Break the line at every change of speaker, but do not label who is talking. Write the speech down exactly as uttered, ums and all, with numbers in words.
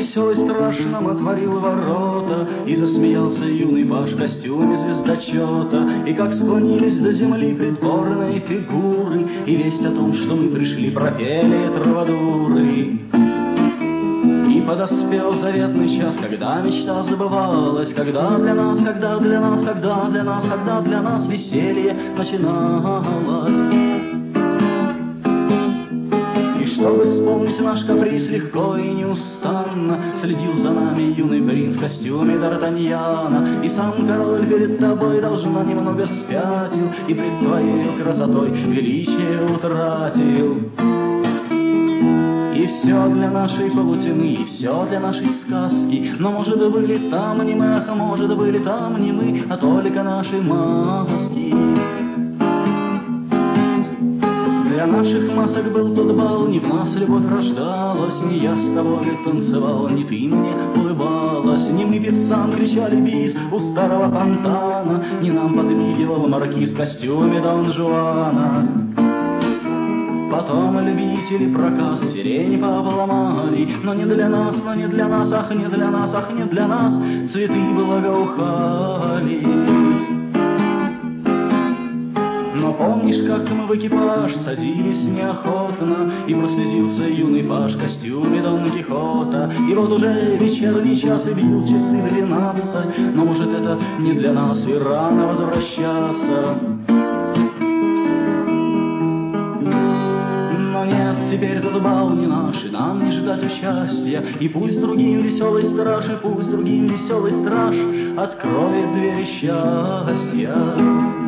веселый страж нам отворил ворота, и засмеялся юный паж в костюме звездочета. И как склонились до земли придворные фигуры, и весть о том, что мы пришли, пропели травадуры. И подоспел заветный час, когда мечта забывалась, когда для нас, когда для нас, когда для нас, когда для нас веселье начиналось. И чтобы исполнить наш каприз легко и неустанно, следил за нами юный принц в костюме Д'Артаньяна. И сам король перед тобой, должно, немного спятил, и пред твоей красотой величие утратил. И все для нашей паутины, и все для нашей сказки. Но, может, были там не мы, а может, были там не мы, а только наши маски. Для наших масок был тот бал, не в нас любовь рождалась, не я с тобой танцевал, не ты мне улыбалась, не мы певцам кричали бис у старого фонтана, не нам подмигивал маркиз в костюме Дон Жуана. Потом любители проказ сирени повломали, но не для нас, но не для нас, ах, не для нас, ах, не для нас, цветы благоухали. Но помнишь, как мы в экипаж садились неохотно, и прослезился юный паж в костюме Дон Кихота. И вот уже вечерний час, и бьют часы двенадцать, но, может, это не для нас и рано возвращаться. Теперь этот бал не наш, и нам не ждать участия. И пусть другим веселый страж, и пусть другим веселый страж откроет двери счастья.